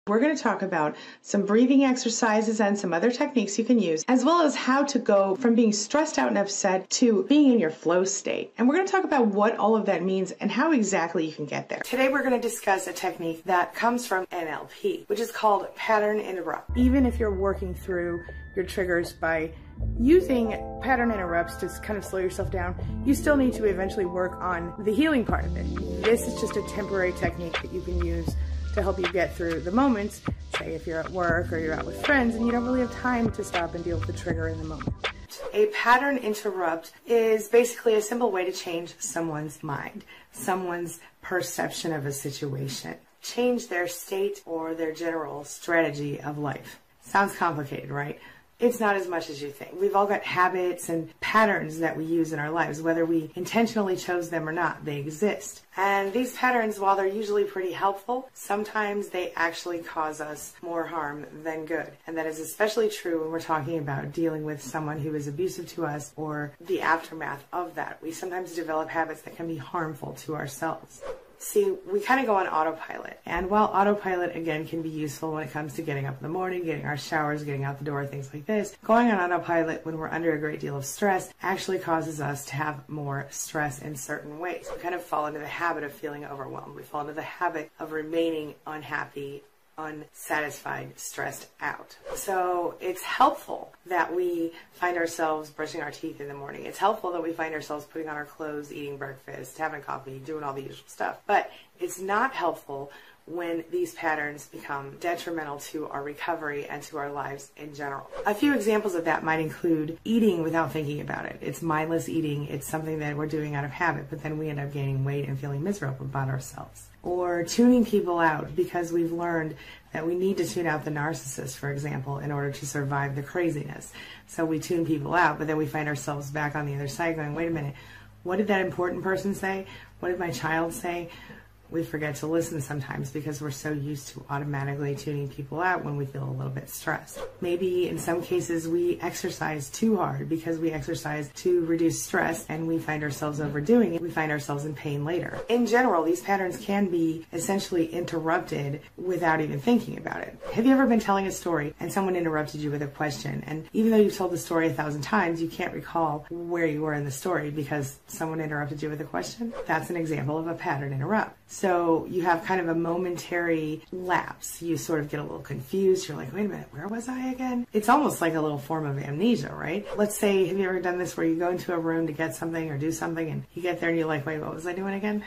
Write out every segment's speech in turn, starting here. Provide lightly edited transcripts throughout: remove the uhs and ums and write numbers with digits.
We're going to talk about some breathing exercises and some other techniques you can use, as well as how to go from being stressed out and upset to being in your flow state. And we're going to talk about what all of that means and how exactly you can get there. Today we're going to discuss a technique that comes from NLP, which is called pattern interrupt. Even if you're working through your triggers by using pattern interrupts to kind of slow yourself down, you still need to eventually work on the healing part of it. This is just a temporary technique that you can use to help you get through the moments, say if you're at work or you're out with friends and you don't really have time to stop and deal with the trigger in the moment. A pattern interrupt is basically a simple way to change someone's mind, someone's perception of a situation, change their state or their general strategy of life. Sounds complicated, right? It's not as much as you think. We've all got habits and patterns that we use in our lives, whether we intentionally chose them or not, they exist. And these patterns, while they're usually pretty helpful, sometimes they actually cause us more harm than good. And that is especially true when we're talking about dealing with someone who is abusive to us or the aftermath of that. We sometimes develop habits that can be harmful to ourselves. See, we kind of go on autopilot. And while autopilot, again, can be useful when it comes to getting up in the morning, getting our showers, getting out the door, things like this, going on autopilot when we're under a great deal of stress actually causes us to have more stress in certain ways. We kind of fall into the habit of feeling overwhelmed. We fall into the habit of remaining unhappy, unsatisfied, stressed out. So it's helpful that we find ourselves brushing our teeth in the morning. It's helpful that we find ourselves putting on our clothes, eating breakfast, having coffee, doing all the usual stuff. But it's not helpful when these patterns become detrimental to our recovery and to our lives in general. A few examples of that might include eating without thinking about it. It's mindless eating. It's something that we're doing out of habit, but then we end up gaining weight and feeling miserable about ourselves. Or tuning people out because we've learned that we need to tune out the narcissist, for example, in order to survive the craziness. So we tune people out, but then we find ourselves back on the other side going, wait a minute, what did that important person say? What did my child say? We forget to listen sometimes because we're so used to automatically tuning people out when we feel a little bit stressed. Maybe in some cases we exercise too hard because we exercise to reduce stress and we find ourselves overdoing it. We find ourselves in pain later. In general, these patterns can be essentially interrupted without even thinking about it. Have you ever been telling a story and someone interrupted you with a question, and even though you've told the story 1,000 times, you can't recall where you were in the story because someone interrupted you with a question? That's an example of a pattern interrupt. So you have kind of a momentary lapse. You sort of get a little confused. You're like, wait a minute, where was I again? It's almost like a little form of amnesia, right? Let's say, have you ever done this where you go into a room to get something or do something and you get there and you're like, wait, what was I doing again?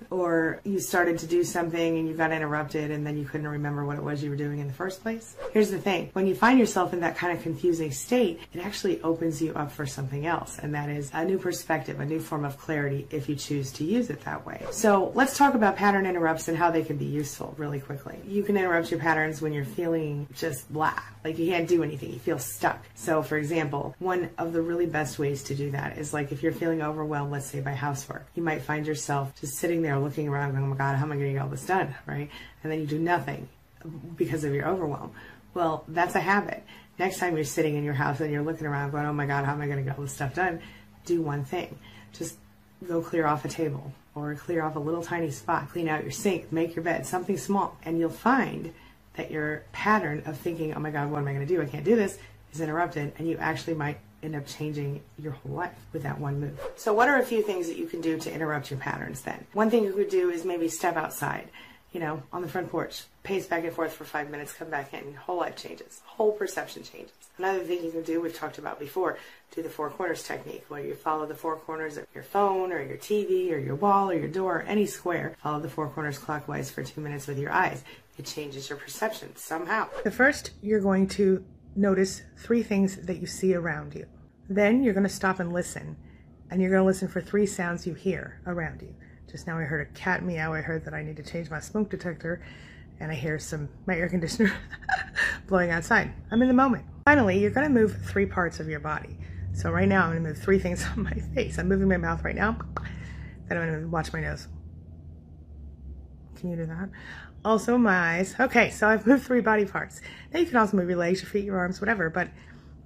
Or you started to do something and you got interrupted and then you couldn't remember what it was you were doing in the first place. Here's the thing. When you find yourself in that kind of confusing state, it actually opens you up for something else. And that is a new perspective, a new form of clarity if you choose to use it that way. So let's talk about pattern interrupts and how they can be useful really quickly. You can interrupt your patterns when you're feeling just blah, like you can't do anything, you feel stuck. So for example, one of the really best ways to do that is like if you're feeling overwhelmed, let's say by housework, you might find yourself just sitting there looking around going, oh my God, how am I going to get all this done, right? And then you do nothing because of your overwhelm. Well, that's a habit. Next time you're sitting in your house and you're looking around going, oh my God, how am I going to get all this stuff done? Do one thing. Just go clear off a table or clear off a little tiny spot, clean out your sink, make your bed, something small. And you'll find that your pattern of thinking, oh my God, what am I going to do? I can't do this, is interrupted. And you actually might end up changing your whole life with that one move. So what are a few things that you can do to interrupt your patterns then? One thing you could do is maybe step outside, on the front porch, pace back and forth for 5 minutes, come back in, your whole life changes, whole perception changes. Another thing you can do, we've talked about before, do the 4 corners technique, where you follow the 4 corners of your phone or your TV or your wall or your door, or any square. Follow the 4 corners clockwise for 2 minutes with your eyes. It changes your perception somehow. The first, you're going to notice 3 things that you see around you. Then you're going to stop and listen, and you're going to listen for 3 sounds you hear around you. Just now I heard a cat meow. I heard that I need to change my smoke detector, and I hear my air conditioner blowing outside. I'm in the moment. Finally, you're going to move 3 parts of your body. So right now I'm going to move 3 things on my face. I'm moving my mouth right now. Then I'm going to watch my nose. Can you do that? Also my eyes. Okay, so I've moved 3 body parts. Now you can also move your legs, your feet, your arms, whatever, but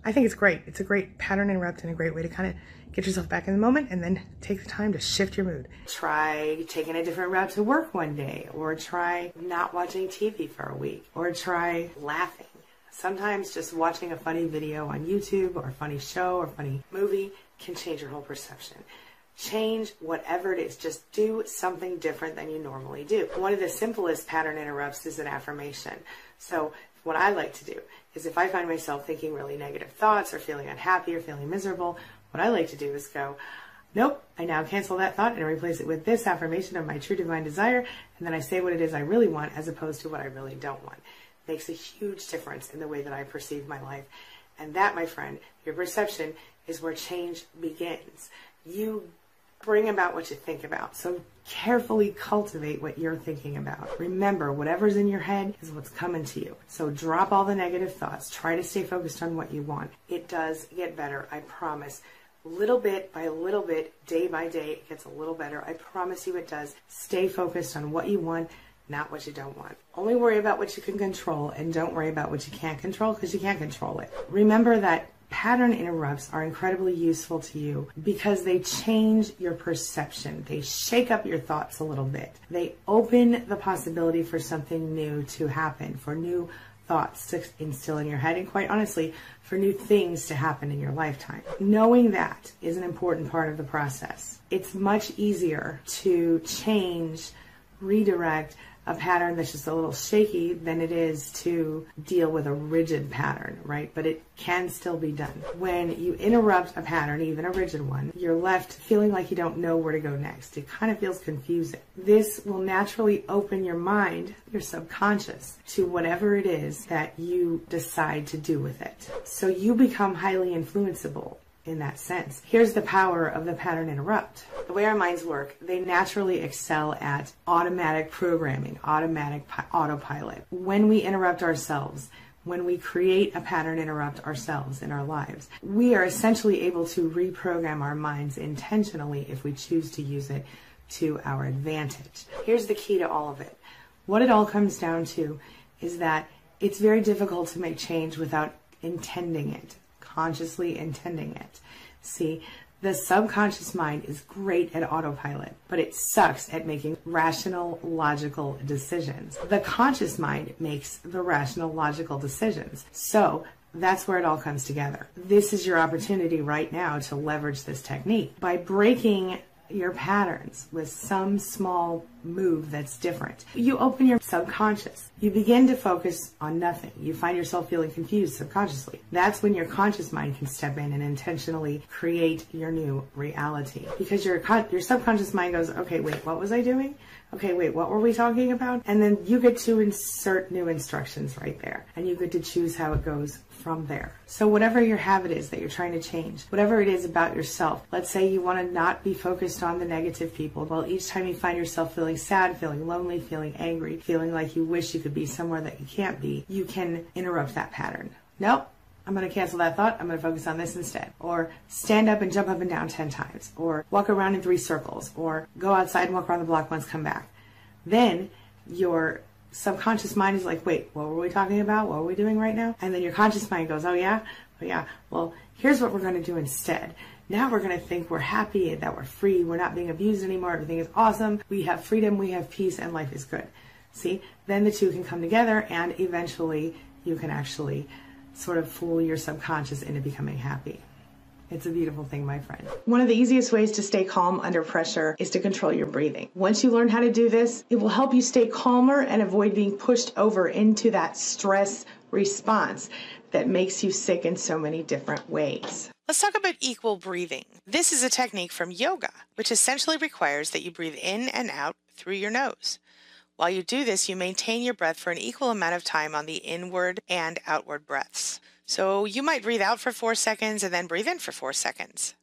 I think it's great. It's a great pattern interrupt and a great way to kind of get yourself back in the moment and then take the time to shift your mood. Try taking a different route to work one day, or try not watching TV for a week, or try laughing. Sometimes just watching a funny video on YouTube or a funny show or funny movie can change your whole perception. Change whatever it is. Just do something different than you normally do. One of the simplest pattern interrupts is an affirmation. So what I like to do is if I find myself thinking really negative thoughts or feeling unhappy or feeling miserable, what I like to do is go, nope, I now cancel that thought and replace it with this affirmation of my true divine desire, and then I say what it is I really want as opposed to what I really don't want. It makes a huge difference in the way that I perceive my life. And that, my friend, your perception is where change begins. You bring about what you think about. So carefully cultivate what you're thinking about. Remember, whatever's in your head is what's coming to you. So drop all the negative thoughts. Try to stay focused on what you want. It does get better, I promise. Little bit by little bit, day by day, it gets a little better. I promise you it does. Stay focused on what you want, not what you don't want. Only worry about what you can control and don't worry about what you can't control, because you can't control it. Remember that pattern interrupts are incredibly useful to you because they change your perception. They shake up your thoughts a little bit. They open the possibility for something new to happen, for new thoughts to instill in your head, and quite honestly, for new things to happen in your lifetime. Knowing that is an important part of the process. It's much easier to change, redirect a pattern that's just a little shaky than it is to deal with a rigid pattern, right? But it can still be done. When you interrupt a pattern, even a rigid one, you're left feeling like you don't know where to go next. It kind of feels confusing. This will naturally open your mind, your subconscious, to whatever it is that you decide to do with it. So you become highly influenceable in that sense. Here's the power of the pattern interrupt. The way our minds work, they naturally excel at automatic programming, automatic autopilot. When we interrupt ourselves, when we create a pattern interrupt ourselves in our lives, we are essentially able to reprogram our minds intentionally if we choose to use it to our advantage. Here's the key to all of it. What it all comes down to is that it's very difficult to make change without intending it, consciously intending it. See, the subconscious mind is great at autopilot, but it sucks at making rational, logical decisions. The conscious mind makes the rational, logical decisions. So that's where it all comes together. This is your opportunity right now to leverage this technique by breaking your patterns with some small move that's different. You open your subconscious. You begin to focus on nothing. You find yourself feeling confused subconsciously. That's when your conscious mind can step in and intentionally create your new reality. Because your subconscious mind goes, okay, wait, what was I doing? Okay, wait, what were we talking about? And then you get to insert new instructions right there. And you get to choose how it goes from there. So whatever your habit is that you're trying to change, whatever it is about yourself, let's say you want to not be focused on the negative people. Well, each time you find yourself feeling sad, feeling lonely, feeling angry, feeling like you wish you could be somewhere that you can't be, you can interrupt that pattern. Nope. I'm going to cancel that thought. I'm going to focus on this instead. Or stand up and jump up and down 10 times. Or walk around in 3 circles. Or go outside and walk around the block once, come back. Then your subconscious mind is like, wait, what were we talking about? What are we doing right now? And then your conscious mind goes, oh yeah? Well, here's what we're going to do instead. Now we're going to think we're happy, that we're free, we're not being abused anymore, everything is awesome, we have freedom, we have peace, and life is good. See? Then the two can come together, and eventually you can actually sort of fool your subconscious into becoming happy. It's a beautiful thing, my friend. One of the easiest ways to stay calm under pressure is to control your breathing. Once you learn how to do this, it will help you stay calmer and avoid being pushed over into that stress response that makes you sick in so many different ways. Let's talk about equal breathing. This is a technique from yoga, which essentially requires that you breathe in and out through your nose. While you do this, you maintain your breath for an equal amount of time on the inward and outward breaths. So you might breathe out for 4 seconds and then breathe in for 4 seconds.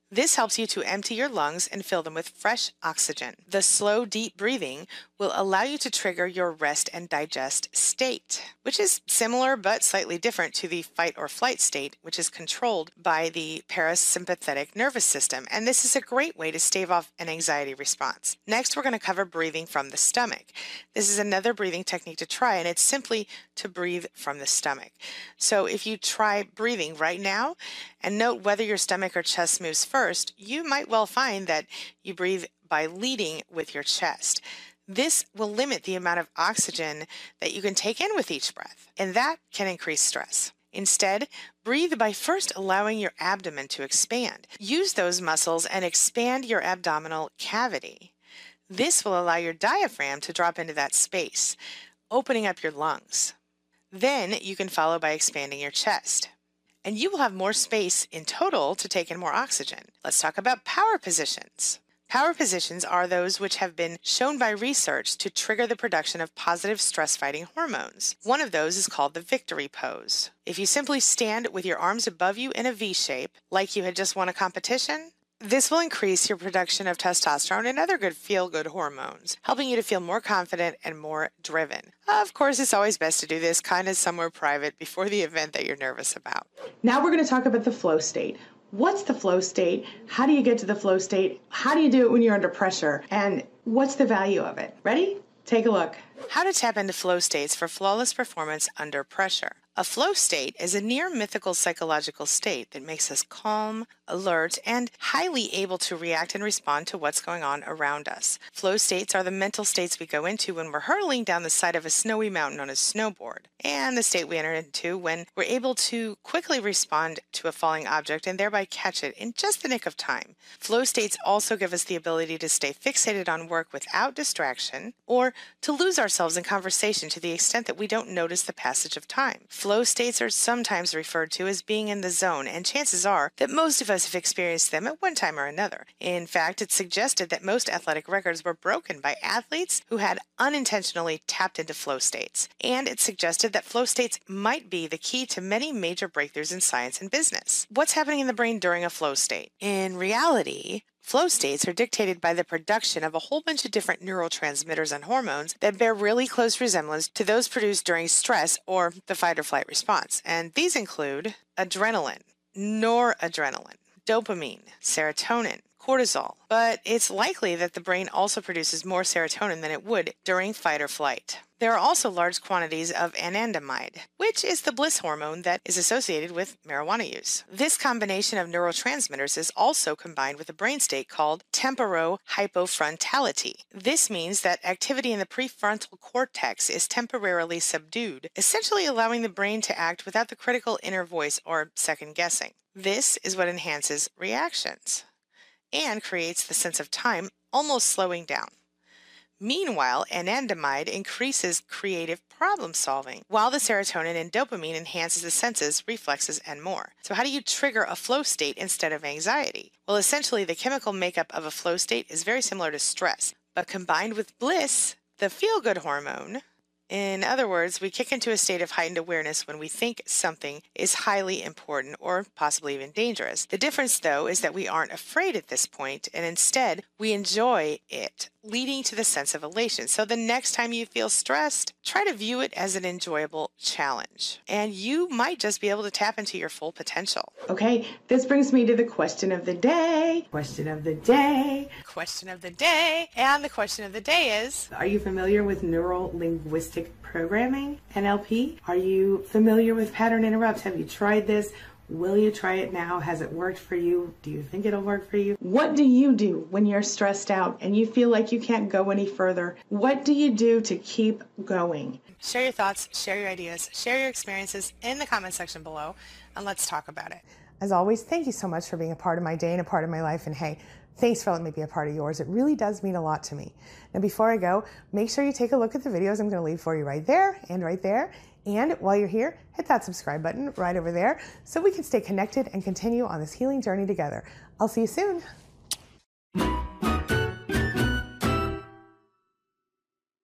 This helps you to empty your lungs and fill them with fresh oxygen. The slow, deep breathing will allow you to trigger your rest and digest state, which is similar but slightly different to the fight or flight state, which is controlled by the parasympathetic nervous system. And this is a great way to stave off an anxiety response. Next, we're going to cover breathing from the stomach. This is another breathing technique to try, and it's simply to breathe from the stomach. So if you try breathing right now and note whether your stomach or chest moves first, you might well find that you breathe by leading with your chest. This will limit the amount of oxygen that you can take in with each breath, and that can increase stress. Instead, breathe by first allowing your abdomen to expand. Use those muscles and expand your abdominal cavity. This will allow your diaphragm to drop into that space, opening up your lungs. Then you can follow by expanding your chest, and you will have more space in total to take in more oxygen. Let's talk about power positions. Power positions are those which have been shown by research to trigger the production of positive stress-fighting hormones. One of those is called the victory pose. If you simply stand with your arms above you in a V shape, like you had just won a competition, this will increase your production of testosterone and other good feel-good hormones, helping you to feel more confident and more driven. Of course, it's always best to do this kind of somewhere private before the event that you're nervous about. Now we're going to talk about the flow state. What's the flow state? How do you get to the flow state? How do you do it when you're under pressure? And what's the value of it? Ready? Take a look. How to tap into flow states for flawless performance under pressure. A flow state is a near mythical psychological state that makes us calm, alert, and highly able to react and respond to what's going on around us. Flow states are the mental states we go into when we're hurtling down the side of a snowy mountain on a snowboard, and the state we enter into when we're able to quickly respond to a falling object and thereby catch it in just the nick of time. Flow states also give us the ability to stay fixated on work without distraction, or to lose ourselves in conversation to the extent that we don't notice the passage of time. Flow states are sometimes referred to as being in the zone, and chances are that most of us have experienced them at one time or another. In fact, it's suggested that most athletic records were broken by athletes who had unintentionally tapped into flow states, and it's suggested that flow states might be the key to many major breakthroughs in science and business. What's happening in the brain during a flow state? In reality, flow states are dictated by the production of a whole bunch of different neurotransmitters and hormones that bear really close resemblance to those produced during stress or the fight or flight response. And these include adrenaline, noradrenaline, dopamine, serotonin, cortisol. But it's likely that the brain also produces more serotonin than it would during fight or flight. There are also large quantities of anandamide, which is the bliss hormone that is associated with marijuana use. This combination of neurotransmitters is also combined with a brain state called temporohypofrontality. This means that activity in the prefrontal cortex is temporarily subdued, essentially allowing the brain to act without the critical inner voice or second guessing. This is what enhances reactions and creates the sense of time almost slowing down. Meanwhile, anandamide increases creative problem solving, while the serotonin and dopamine enhances the senses, reflexes, and more. So how do you trigger a flow state instead of anxiety? Well, essentially, the chemical makeup of a flow state is very similar to stress, but combined with bliss, the feel-good hormone. In other words, we kick into a state of heightened awareness when we think something is highly important or possibly even dangerous. The difference, though, is that we aren't afraid at this point, and instead, we enjoy it, leading to the sense of elation. So the next time you feel stressed, try to view it as an enjoyable challenge, and you might just be able to tap into your full potential. Okay, this brings me to the question of the day. Question of the day. Question of the day. And the question of the day is, are you familiar with neuro-linguistic programming, NLP? Are you familiar with pattern interrupts? Have you tried this? Will you try it now? Has it worked for you? Do you think it'll work for you? What do you do when you're stressed out and you feel like you can't go any further? What do you do to keep going? Share your thoughts, share your ideas, share your experiences in the comment section below, and let's talk about it. As always, thank you so much for being a part of my day and a part of my life. And hey, thanks for letting me be a part of yours. It really does mean a lot to me. Now, before I go, make sure you take a look at the videos I'm going to leave for you right there and right there. And while you're here, hit that subscribe button right over there so we can stay connected and continue on this healing journey together. I'll see you soon.